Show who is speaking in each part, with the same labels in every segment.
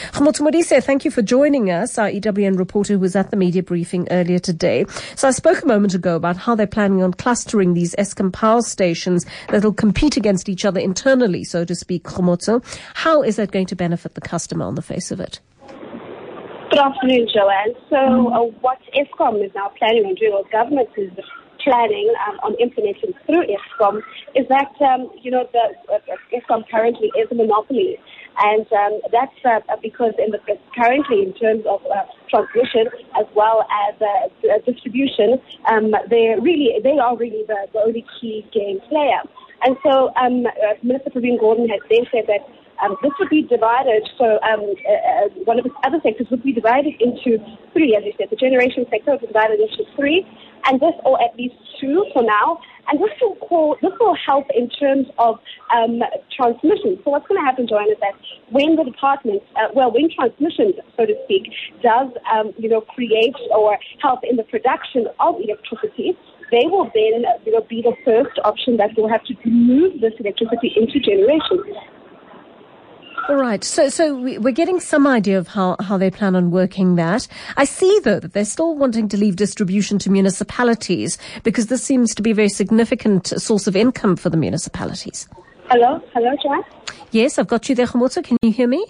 Speaker 1: Khomotso Modise, thank you for joining us, our EWN reporter who was at the media briefing earlier today. So I spoke a moment ago about how they're planning on clustering these Eskom power stations that will compete against each other internally, so to speak, Khomotso. How is that going to benefit the customer on the face of it?
Speaker 2: Good afternoon, Joanne. So what Eskom is now planning on doing, or government is planning on implementing through Eskom, is that, Eskom currently is a monopoly. And that's because currently in terms of transmission as well as distribution, they are really the only key game player. And so Minister Pravin Gordhan has then said that this would be divided, so one of the other sectors would be divided into three, as you said. The generation sector would be divided into three, and this, or at least two for now. And this will help in terms of transmission. So what's going to happen, Joanne, is that when the department, when transmission, so to speak, does, create or help in the production of electricity, they will then, be the first option that will have to move this electricity into generation.
Speaker 1: All right. So we're getting some idea of how they plan on working that. I see, though, that they're still wanting to leave distribution to municipalities because this seems to be a very significant source of income for the municipalities.
Speaker 2: Hello, Joanne?
Speaker 1: Yes, I've got you there, Khomotso. Can you hear me?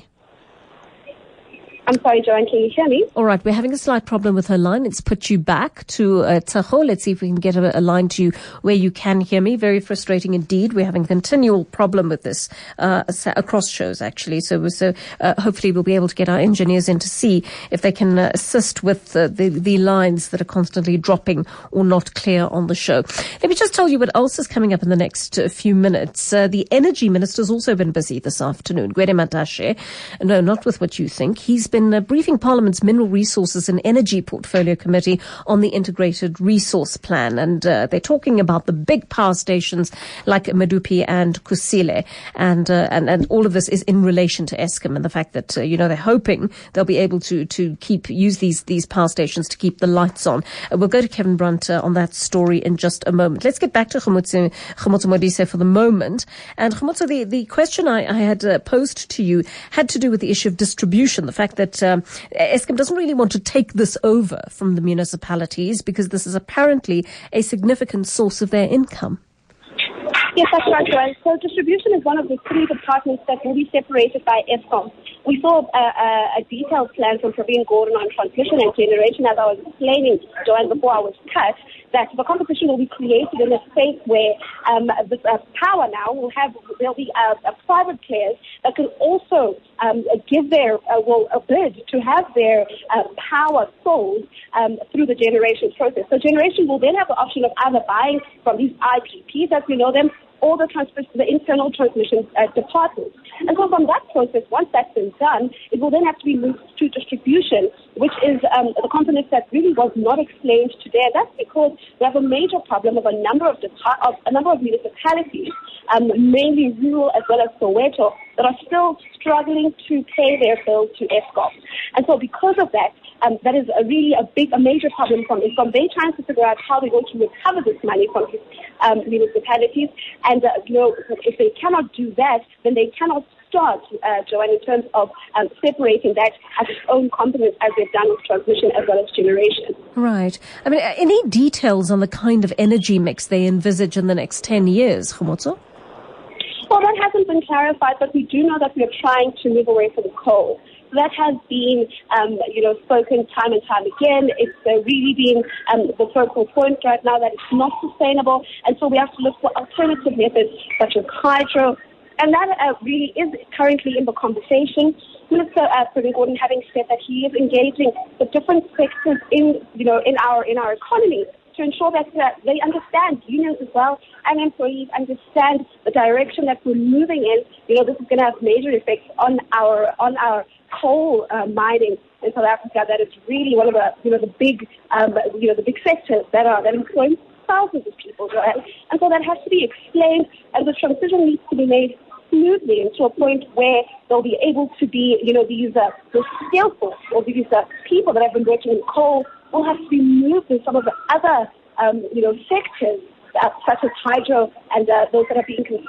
Speaker 2: I'm sorry, Joanne, can you hear me?
Speaker 1: All right, we're having a slight problem with her line. It's put you back to Tsaho. Let's see if we can get a line to you where you can hear me. Very frustrating indeed. We're having a continual problem with this across shows, actually. So hopefully we'll be able to get our engineers in to see if they can assist with the lines that are constantly dropping or not clear on the show. Let me just tell you what else is coming up in the next few minutes. The Energy Minister's also been busy this afternoon. Gwede Mantashe. No, not with what you think. He's been briefing Parliament's Mineral Resources and Energy Portfolio Committee on the Integrated Resource Plan. And they're talking about the big power stations like Medupi and Kusile. And all of this is in relation to Eskom and the fact that, they're hoping they'll be able to use these power stations to keep the lights on. We'll go to Kevin Brunt on that story in just a moment. Let's get back to Khomotso Modise for the moment. And Khomotso, the question I had posed to you had to do with the issue of distribution, the fact that Eskom doesn't really want to take this over from the municipalities because this is apparently a significant source of their income.
Speaker 2: Yes, that's right, Joanne. So distribution is one of the three departments that will be separated by Eskom. We saw a detailed plan from Pravin Gordhan on transmission and generation, as I was explaining, Joanne, before I was cut, that the competition will be created in a space where this power now there'll be private players that can also give their a bid to have their power sold through the generation process. So generation will then have the option of either buying from these IPPs, as we know them, or the internal transmission departments. And so from that process, once that's been done, it will then have to be moved to distribution, which is the component that really was not explained today. And that's because we have a major problem of a number of municipalities, mainly rural as well as Soweto, that are still struggling to pay their bills to Eskom. And so because of that, that is really a major problem from Eskom. They're trying to figure out how they're going to recover this money from these municipalities. And, if they cannot do that, then they cannot start, Joanne, in terms of separating that as its own component as they've done with transmission as well as generation.
Speaker 1: Right. I mean, any details on the kind of energy mix they envisage in the next 10 years, Khomotso?
Speaker 2: Well, that hasn't been clarified, but we do know that we are trying to move away from coal. That has been, spoken time and time again. It's really been the focal point right now that it's not sustainable. And so we have to look for alternative methods such as hydro. And that really is currently in the conversation. Minister Pravin Gordhan having said that he is engaging the different sectors in our economy to ensure that they understand, unions as well, and employees understand the direction that we're moving in. This is going to have major effects on our coal mining in South Africa. That is really one of the big sectors that employ thousands of people, right? And so that has to be explained, and the transition needs to be made smoothly and to a point where they'll be able to be, these skillful or these people that have been working in coal will have to be moved to some of the other, sectors such as hydro and those that are being considered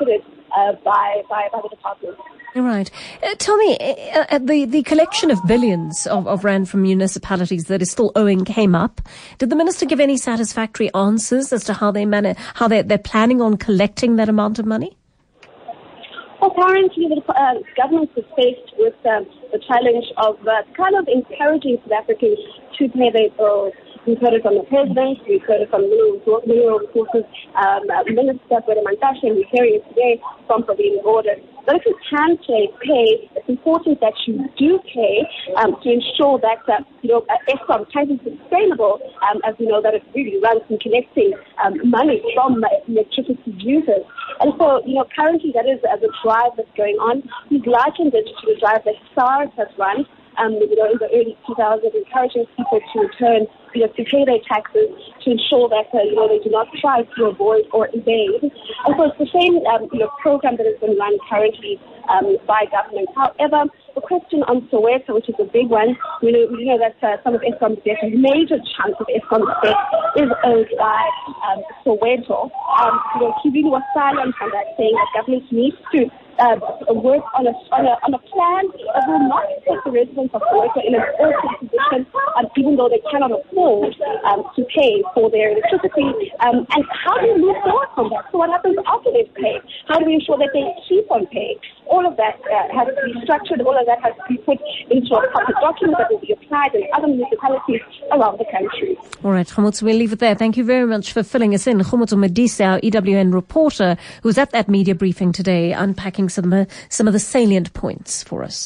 Speaker 2: by the department.
Speaker 1: Right. Tell me, the collection of billions of rand from municipalities that is still owing came up. Did the minister give any satisfactory answers as to how they're planning on collecting that amount of money?
Speaker 2: Well, currently the government is faced with the challenge of kind of encouraging South Africans to pay their bills. We've heard it from the president, we've heard it from Mineral Resources Minister Gwede Mantashe, and we're hearing it today from Pravin Gordhan. But if you can pay, it's important that you do pay to ensure that Eskom is sustainable, as we know that it really runs in collecting money from electricity users. And so, currently that is the drive that's going on. We've likened it to the drive that SARS has run. In the early 2000s, encouraging people to return, to pay their taxes, to ensure that, they do not try to avoid or evade. And so it's the same, program that has been run currently by government. However, the question on Soweto, which is a big one, we know that some of Eskom's debt, a major chunk of Eskom's debt, is owed by Soweto. He really was silent on that, saying that government needs to work on a plan that will not put the residents of Soweto in an awkward position, even though they cannot afford to pay for their electricity. And how do we move forward from that? So what happens after they've paid? How do we ensure that they keep on paying? All of that has to be structured. All of that has to be put into a proper document that will be applied in other municipalities around the country.
Speaker 1: All right, Khomotso, we'll leave it there. Thank you very much for filling us in. Khomotso Modise, our EWN reporter, who was at that media briefing today, unpacking some of the salient points for us.